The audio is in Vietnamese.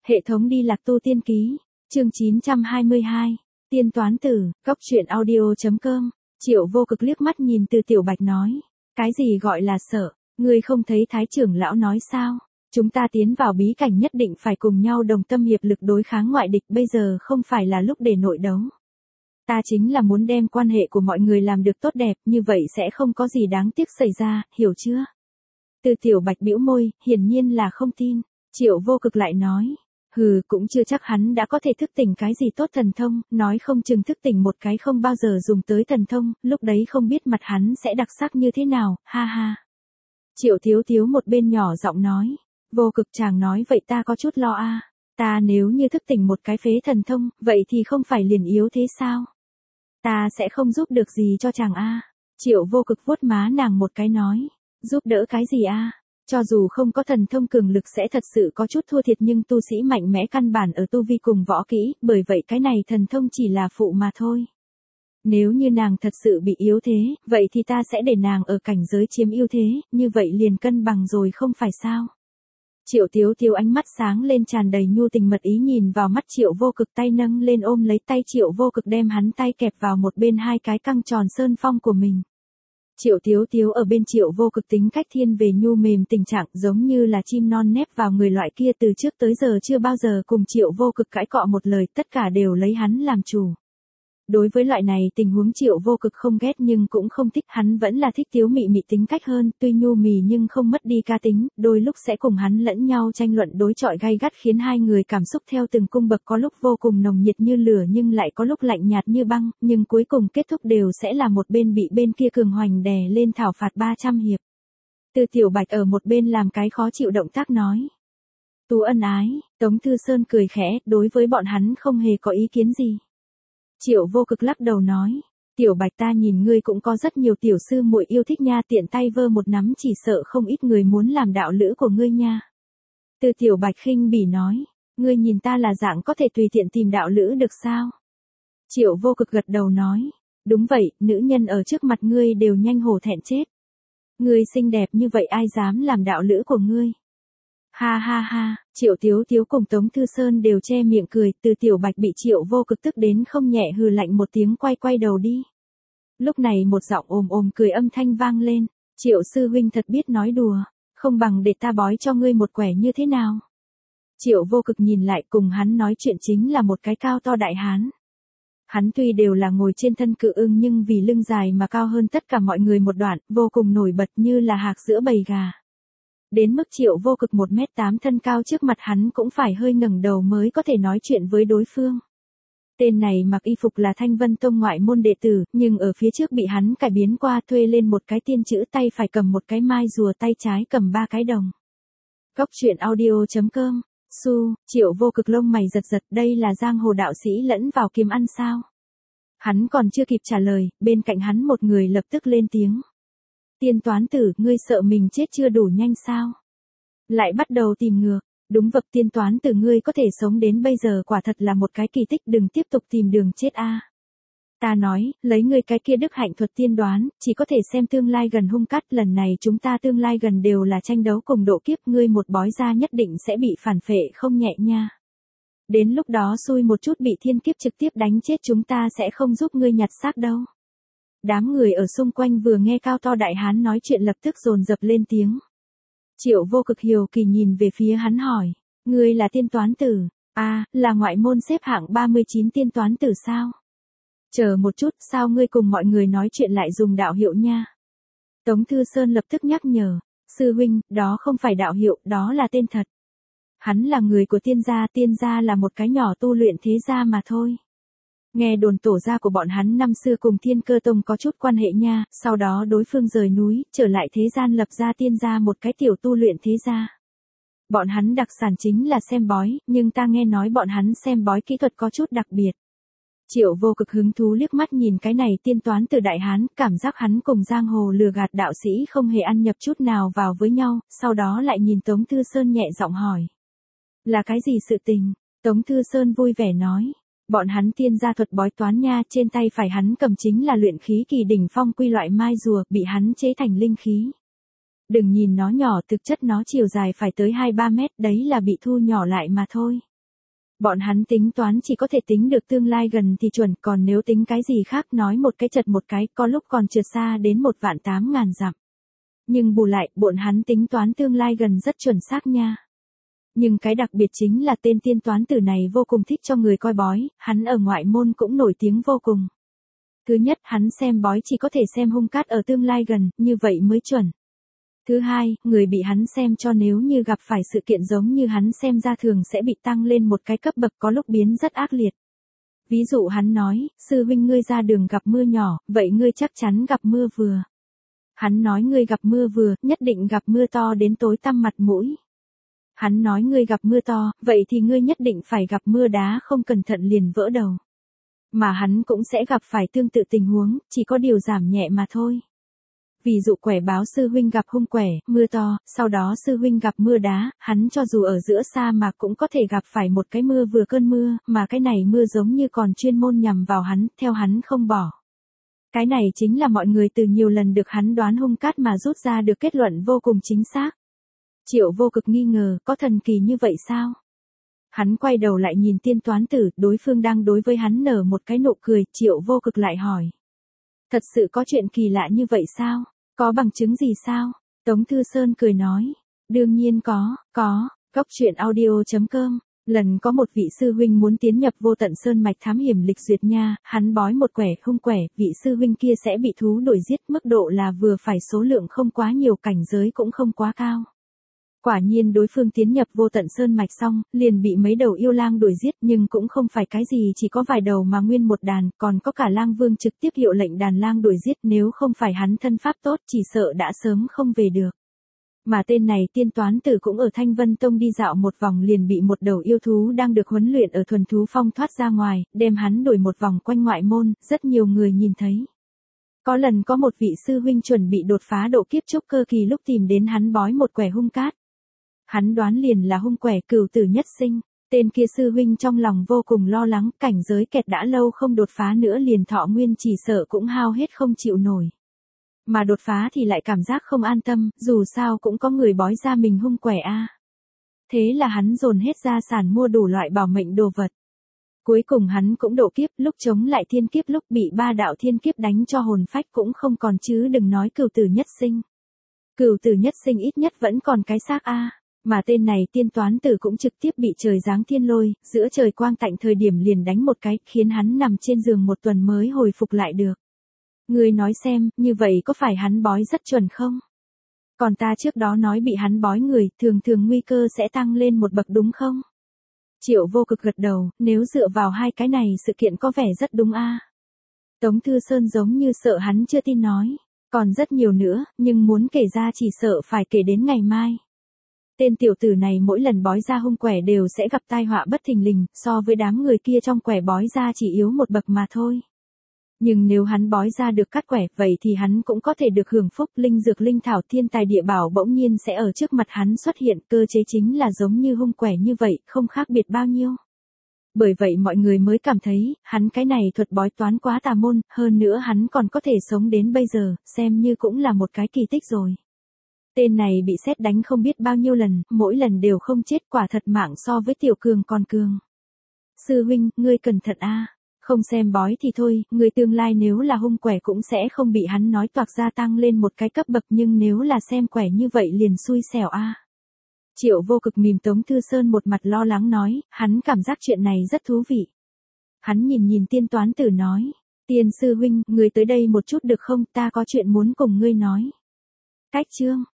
Hệ thống đi lạc tu tiên ký, chương 922, tiên toán tử, góc truyện audio.com, Triệu Vô Cực liếc mắt nhìn Từ Tiểu Bạch nói, cái gì gọi là sợ, ngươi không thấy Thái trưởng lão nói sao, chúng ta tiến vào bí cảnh nhất định phải cùng nhau đồng tâm hiệp lực đối kháng ngoại địch, bây giờ không phải là lúc để nội đấu. Ta chính là muốn đem quan hệ của mọi người làm được tốt đẹp, như vậy sẽ không có gì đáng tiếc xảy ra, hiểu chưa? Từ Tiểu Bạch bĩu môi, hiển nhiên là không tin. Triệu Vô Cực lại nói, cũng chưa chắc hắn đã có thể thức tỉnh cái gì tốt thần thông, nói không chừng thức tỉnh một cái không bao giờ dùng tới thần thông, lúc đấy không biết mặt hắn sẽ đặc sắc như thế nào, ha ha. Triệu Thiếu Thiếu một bên nhỏ giọng nói, Vô Cực chàng nói vậy ta có chút lo a. Ta nếu như thức tỉnh một cái phế thần thông, vậy thì không phải liền yếu thế sao? Ta sẽ không giúp được gì cho chàng a. Triệu Vô Cực vuốt má nàng một cái nói, giúp đỡ cái gì a? Cho dù không có thần thông cường lực sẽ thật sự có chút thua thiệt, nhưng tu sĩ mạnh mẽ căn bản ở tu vi cùng võ kỹ, bởi vậy cái này thần thông chỉ là phụ mà thôi. Nếu như nàng thật sự bị yếu thế, vậy thì ta sẽ để nàng ở cảnh giới chiếm ưu thế, như vậy liền cân bằng rồi không phải sao? Triệu Tiếu Tiếu ánh mắt sáng lên tràn đầy nhu tình mật ý nhìn vào mắt Triệu Vô Cực, tay nâng lên ôm lấy tay Triệu Vô Cực, đem hắn tay kẹp vào một bên hai cái căng tròn sơn phong của mình. Triệu Tiếu Tiếu ở bên Triệu Vô Cực tính cách thiên về nhu mềm, tình trạng giống như là chim non nép vào người loại kia, từ trước tới giờ chưa bao giờ cùng Triệu Vô Cực cãi cọ một lời, tất cả đều lấy hắn làm chủ. Đối với loại này tình huống Triệu Vô Cực không ghét nhưng cũng không thích, hắn vẫn là thích Tiếu Mị Mị tính cách hơn, tuy nhu mì nhưng không mất đi ca tính, đôi lúc sẽ cùng hắn lẫn nhau tranh luận đối chọi gay gắt, khiến hai người cảm xúc theo từng cung bậc, có lúc vô cùng nồng nhiệt như lửa nhưng lại có lúc lạnh nhạt như băng, nhưng cuối cùng kết thúc đều sẽ là một bên bị bên kia cường hoành đè lên thảo phạt 300 hiệp. Từ Tiểu Bạch ở một bên làm cái khó chịu động tác nói, Tú ân ái. Tống Thư Sơn cười khẽ, đối với bọn hắn không hề có ý kiến gì. Triệu Vô Cực lắc đầu nói, Tiểu Bạch ta nhìn ngươi cũng có rất nhiều tiểu sư muội yêu thích nha, tiện tay vơ một nắm chỉ sợ không ít người muốn làm đạo lữ của ngươi nha. Từ Tiểu Bạch khinh bỉ nói, ngươi nhìn ta là dạng có thể tùy tiện tìm đạo lữ được sao? Triệu Vô Cực gật đầu nói, đúng vậy, nữ nhân ở trước mặt ngươi đều nhanh hổ thẹn chết. Ngươi xinh đẹp như vậy ai dám làm đạo lữ của ngươi? Ha ha ha, Triệu Tiếu Tiếu cùng Tống Thư Sơn đều che miệng cười, Từ Tiểu Bạch bị Triệu Vô Cực tức đến không nhẹ, hừ lạnh một tiếng quay đầu đi. Lúc này một giọng ồm cười âm thanh vang lên, Triệu sư huynh thật biết nói đùa, không bằng để ta bói cho ngươi một quẻ như thế nào. Triệu Vô Cực nhìn lại, cùng hắn nói chuyện chính là một cái cao to đại hán. Hắn tuy đều là ngồi trên thân cự ưng nhưng vì lưng dài mà cao hơn tất cả mọi người một đoạn, vô cùng nổi bật như là hạc giữa bầy gà. Đến mức Triệu Vô Cực 1m8 thân cao, trước mặt hắn cũng phải hơi ngẩng đầu mới có thể nói chuyện với đối phương. Tên này mặc y phục là Thanh Vân Tông ngoại môn đệ tử, nhưng ở phía trước bị hắn cải biến qua, thuê lên một cái tiên chữ, tay phải cầm một cái mai rùa, tay trái cầm 3 cái đồng. Góc truyện audio.com, Triệu Vô Cực lông mày giật giật, đây là giang hồ đạo sĩ lẫn vào kiếm ăn sao? Hắn còn chưa kịp trả lời, bên cạnh hắn một người lập tức lên tiếng. Tiên toán tử, ngươi sợ mình chết chưa đủ nhanh sao? Lại bắt đầu tìm ngược, đúng vậy, tiên toán tử ngươi có thể sống đến bây giờ quả thật là một cái kỳ tích, đừng tiếp tục tìm đường chết a. Ta nói, lấy ngươi cái kia đức hạnh thuật tiên đoán, chỉ có thể xem tương lai gần hung cát, lần này chúng ta tương lai gần đều là tranh đấu cùng độ kiếp, ngươi một bói ra nhất định sẽ bị phản phệ không nhẹ nha. Đến lúc đó xui một chút bị thiên kiếp trực tiếp đánh chết, chúng ta sẽ không giúp ngươi nhặt xác đâu. Đám người ở xung quanh vừa nghe cao to đại hán nói chuyện lập tức dồn dập lên tiếng. Triệu Vô Cực hiếu kỳ nhìn về phía hắn hỏi, ngươi là tiên toán tử? Là ngoại môn xếp hạng 39 tiên toán tử sao? Chờ một chút, sao ngươi cùng mọi người nói chuyện lại dùng đạo hiệu nha? Tống Thư Sơn lập tức nhắc nhở, sư huynh, đó không phải đạo hiệu, đó là tên thật. Hắn là người của tiên gia là một cái nhỏ tu luyện thế gia mà thôi. Nghe đồn tổ gia của bọn hắn năm xưa cùng Thiên Cơ Tông có chút quan hệ nha, sau đó đối phương rời núi, trở lại thế gian lập ra tiên gia, một cái tiểu tu luyện thế gia. Bọn hắn đặc sản chính là xem bói, nhưng ta nghe nói bọn hắn xem bói kỹ thuật có chút đặc biệt. Triệu Vô Cực hứng thú liếc mắt nhìn cái này tiên toán từ đại hán, cảm giác hắn cùng giang hồ lừa gạt đạo sĩ không hề ăn nhập chút nào vào với nhau, sau đó lại nhìn Tống Thư Sơn nhẹ giọng hỏi. Là cái gì sự tình? Tống Thư Sơn vui vẻ nói. Bọn hắn tiên gia thuật bói toán nha, trên tay phải hắn cầm chính là luyện khí kỳ đỉnh phong quy loại mai rùa, bị hắn chế thành linh khí. Đừng nhìn nó nhỏ, thực chất nó chiều dài phải tới 2-3 mét, đấy là bị thu nhỏ lại mà thôi. Bọn hắn tính toán chỉ có thể tính được tương lai gần thì chuẩn, còn nếu tính cái gì khác nói một cái chật một cái, có lúc còn trượt xa đến 1.800.000 dặm. Nhưng bù lại, bọn hắn tính toán tương lai gần rất chuẩn xác nha. Nhưng cái đặc biệt chính là tên tiên toán tử này vô cùng thích cho người coi bói, hắn ở ngoại môn cũng nổi tiếng vô cùng. Thứ nhất, hắn xem bói chỉ có thể xem hung cát ở tương lai gần, như vậy mới chuẩn. Thứ hai, người bị hắn xem cho nếu như gặp phải sự kiện giống như hắn xem ra thường sẽ bị tăng lên một cái cấp bậc, có lúc biến rất ác liệt. Ví dụ hắn nói, sư huynh ngươi ra đường gặp mưa nhỏ, vậy ngươi chắc chắn gặp mưa vừa. Hắn nói ngươi gặp mưa vừa, nhất định gặp mưa to đến tối tăm mặt mũi. Hắn nói ngươi gặp mưa to, vậy thì ngươi nhất định phải gặp mưa đá không cẩn thận liền vỡ đầu. Mà hắn cũng sẽ gặp phải tương tự tình huống, chỉ có điều giảm nhẹ mà thôi. Ví dụ quẻ báo sư huynh gặp hung quẻ, mưa to, sau đó sư huynh gặp mưa đá, hắn cho dù ở giữa sa mạc cũng có thể gặp phải một cái mưa vừa cơn mưa, mà cái này mưa giống như còn chuyên môn nhằm vào hắn, theo hắn không bỏ. Cái này chính là mọi người từ nhiều lần được hắn đoán hung cát mà rút ra được kết luận vô cùng chính xác. Triệu Vô Cực nghi ngờ, có thần kỳ như vậy sao? Hắn quay đầu lại nhìn tiên toán tử, đối phương đang đối với hắn nở một cái nụ cười, Triệu Vô Cực lại hỏi. Thật sự có chuyện kỳ lạ như vậy sao? Có bằng chứng gì sao? Tống Thư Sơn cười nói. Đương nhiên có, Góc truyện audio.com. Lần có một vị sư huynh muốn tiến nhập Vô Tận Sơn mạch thám hiểm lịch duyệt nha, hắn bói một quẻ hung quẻ, vị sư huynh kia sẽ bị thú đuổi giết, mức độ là vừa phải, số lượng không quá nhiều, cảnh giới cũng không quá cao. Quả nhiên đối phương tiến nhập Vô Tận Sơn mạch xong, liền bị mấy đầu yêu lang đuổi giết, nhưng cũng không phải cái gì chỉ có vài đầu mà nguyên một đàn, còn có cả lang vương trực tiếp hiệu lệnh đàn lang đuổi giết, nếu không phải hắn thân pháp tốt chỉ sợ đã sớm không về được. Mà tên này tiên toán tử cũng ở Thanh Vân Tông đi dạo một vòng liền bị một đầu yêu thú đang được huấn luyện ở thuần thú phong thoát ra ngoài, đem hắn đuổi một vòng quanh ngoại môn, rất nhiều người nhìn thấy. Có lần có một vị sư huynh chuẩn bị đột phá độ kiếp trúc cơ kỳ lúc tìm đến hắn bói một quẻ hung cát. Hắn đoán liền là hung quẻ Cửu Tử Nhất Sinh, tên kia sư huynh trong lòng vô cùng lo lắng, cảnh giới kẹt đã lâu không đột phá nữa liền thọ nguyên chỉ sợ cũng hao hết không chịu nổi. Mà đột phá thì lại cảm giác không an tâm, dù sao cũng có người bói ra mình hung quẻ a. Thế là hắn dồn hết gia sản mua đủ loại bảo mệnh đồ vật. Cuối cùng hắn cũng độ kiếp, lúc chống lại thiên kiếp lúc bị 3 đạo thiên kiếp đánh cho hồn phách cũng không còn, chứ đừng nói Cửu Tử Nhất Sinh. Cửu Tử Nhất Sinh ít nhất vẫn còn cái xác a. Mà tên này tiên toán tử cũng trực tiếp bị trời giáng thiên lôi, giữa trời quang tạnh thời điểm liền đánh một cái, khiến hắn nằm trên giường một tuần mới hồi phục lại được. Ngươi nói xem, như vậy có phải hắn bói rất chuẩn không? Còn ta trước đó nói bị hắn bói người, thường thường nguy cơ sẽ tăng lên một bậc đúng không? Triệu Vô Cực gật đầu, nếu dựa vào hai cái này sự kiện có vẻ rất đúng a. Tống Thư Sơn giống như sợ hắn chưa tin nói. Còn rất nhiều nữa, nhưng muốn kể ra chỉ sợ phải kể đến ngày mai. Tên tiểu tử này mỗi lần bói ra hung quẻ đều sẽ gặp tai họa bất thình lình, so với đám người kia trong quẻ bói ra chỉ yếu một bậc mà thôi. Nhưng nếu hắn bói ra được cắt quẻ, vậy thì hắn cũng có thể được hưởng phúc, linh dược linh thảo thiên tài địa bảo bỗng nhiên sẽ ở trước mặt hắn xuất hiện, cơ chế chính là giống như hung quẻ như vậy, không khác biệt bao nhiêu. Bởi vậy mọi người mới cảm thấy, hắn cái này thuật bói toán quá tà môn, hơn nữa hắn còn có thể sống đến bây giờ, xem như cũng là một cái kỳ tích rồi. Tên này bị sét đánh không biết bao nhiêu lần, mỗi lần đều không chết, quả thật mạng so với tiểu cường còn cường. Sư huynh, ngươi cẩn thận a. Không xem bói thì thôi, ngươi tương lai nếu là hung quẻ cũng sẽ không bị hắn nói toạc ra tăng lên một cái cấp bậc, nhưng nếu là xem quẻ như vậy liền xui xẻo a. Triệu Vô Cực mỉm Tống Thư Sơn một mặt lo lắng nói, hắn cảm giác chuyện này rất thú vị. Hắn nhìn tiên toán tử nói, tiên sư huynh, ngươi tới đây một chút được không, ta có chuyện muốn cùng ngươi nói. Cách chương